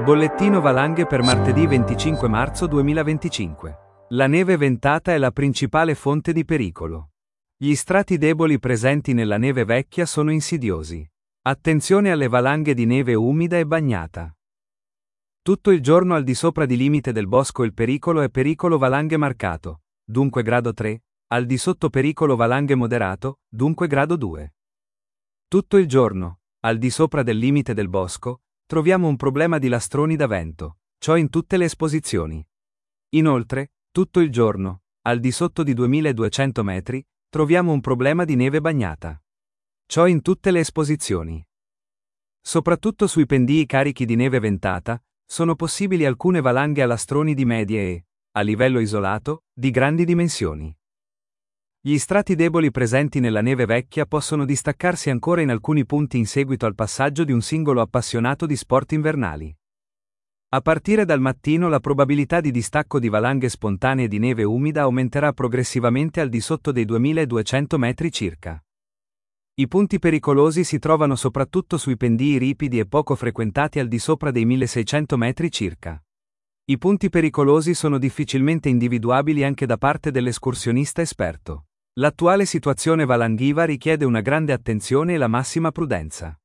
Bollettino valanghe per martedì 25 marzo 2025. La neve ventata è la principale fonte di pericolo. Gli strati deboli presenti nella neve vecchia sono insidiosi. Attenzione alle valanghe di neve umida e bagnata. Tutto il giorno al di sopra di limite del bosco il pericolo è pericolo valanghe marcato, dunque grado 3, al di sotto pericolo valanghe moderato, dunque grado 2. Tutto il giorno, al di sopra del limite del bosco, troviamo un problema di lastroni da vento, ciò in tutte le esposizioni. Inoltre, tutto il giorno, al di sotto di 2200 metri, troviamo un problema di neve bagnata. Ciò in tutte le esposizioni. Soprattutto sui pendii carichi di neve ventata, sono possibili alcune valanghe a lastroni di medie e, a livello isolato, di grandi dimensioni. Gli strati deboli presenti nella neve vecchia possono distaccarsi ancora in alcuni punti in seguito al passaggio di un singolo appassionato di sport invernali. A partire dal mattino la probabilità di distacco di valanghe spontanee di neve umida aumenterà progressivamente al di sotto dei 2200 metri circa. I punti pericolosi si trovano soprattutto sui pendii ripidi e poco frequentati al di sopra dei 1600 metri circa. I punti pericolosi sono difficilmente individuabili anche da parte dell'escursionista esperto. L'attuale situazione valanghiva richiede una grande attenzione e la massima prudenza.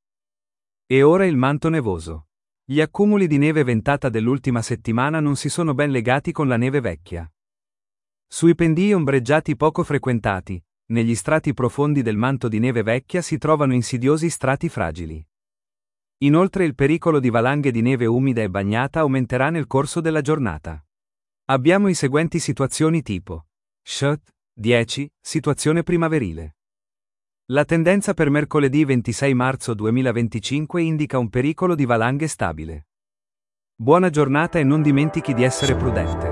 E ora il manto nevoso. Gli accumuli di neve ventata dell'ultima settimana non si sono ben legati con la neve vecchia. Sui pendii ombreggiati poco frequentati, negli strati profondi del manto di neve vecchia si trovano insidiosi strati fragili. Inoltre il pericolo di valanghe di neve umida e bagnata aumenterà nel corso della giornata. Abbiamo i seguenti situazioni tipo: Shut 10, situazione primaverile. La tendenza per mercoledì 26 marzo 2025 indica un pericolo di valanghe stabile. Buona giornata e non dimentichi di essere prudente.